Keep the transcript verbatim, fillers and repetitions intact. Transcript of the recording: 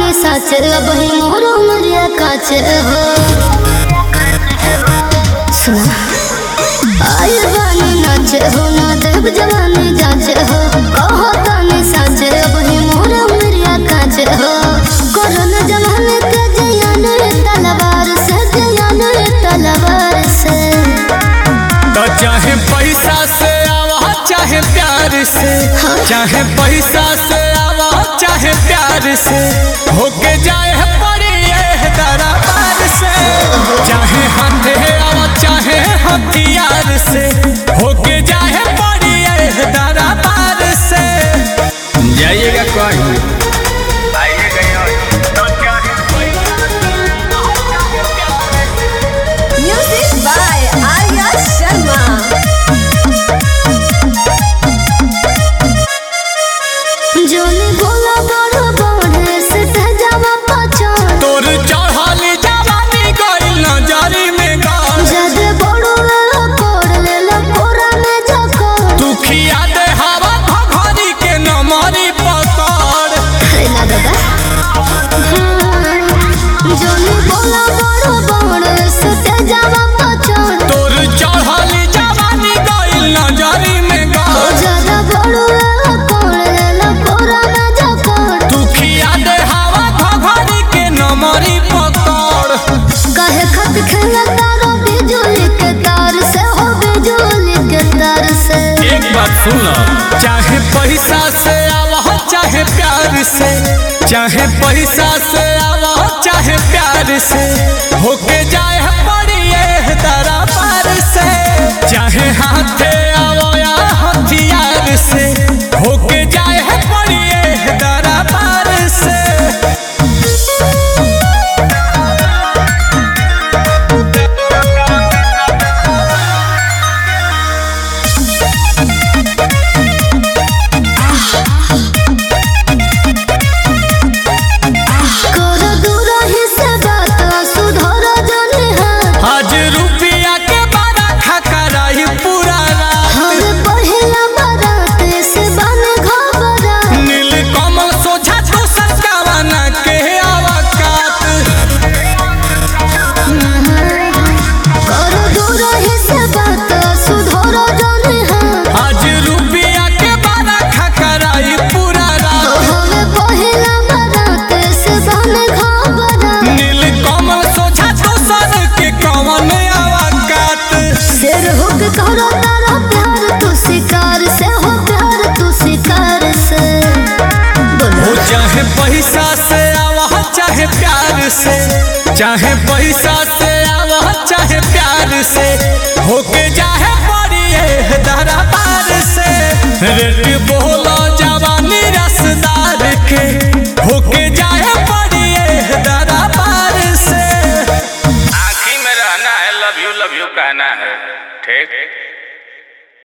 कहतानी सच अब ही मोर उमरिया काच हो सुना आई बानी नाच हो ना देव जवानी जाच हो कहतानी सच अब ही मोर उमरिया काच हो कोरोना जमाने के जयान तलवार से जयान तलवार से तो चाहे पैसा से आवा चाहे प्यार से चाहे पैसा से आवा चाहे प्यार से होके जाए पड़ी दरबार से चाहे हाथे आवा चाहे हथियार से होके जाए पड़ी दरबार से जाइएगा कहीं Music by Arya Sharma. जोनी बोला बड़ बड़े से जावा पाछो तोर चढ़ाली जवानी गइल नजरी में गाल जद बड़ो वेला कोड़ लेला कोरा में जको तू खिया दे हवा घघरी के नमरी पकड़ ना दादा जोनी बोला बड़ बड़े से जावा पाछो तोर चढ़ाली जवानी गइल नजरी में गाल जद बड़ो वेला कोड़ लेला कोरा में जको तू खिया दे हवा घघरी के नमरी पकड़ कहे खत खेला तारो बिजुली के तार से हो बिजुली के तार से एक बात सुन चाहे पैसा से आवा चाहे प्यार से चाहे पैसा से आवा चाहे प्यार से होके जाए पड़ी दरबार से चाहे हाथे आवा या हथियार से होके जाए पड़ी दरबार से कर दूर ही से बात सुधर जने हाथ आज रुपया के बड़ा खकराई पूरा रात हम पहिला बारात से बन घबरा नील कमल सोझा तो सरकावाना के आवकात कर दूर ही से बात सुधर जने हाथ आज रुपया के बड़ा खकराई पूरा रात हम पहिला बारात से बन घबरा नील कमल सोझा तो सर के कवन आवकात शेर होके करो तारा प्यार तू शिकार से हो प्यार तू शिकार से हो चाहे पैसा से आवा चाहे प्यार से चाहे पैसा से आवा चाहे प्यार से होके जाए पड़ी दरबार से रेट बोल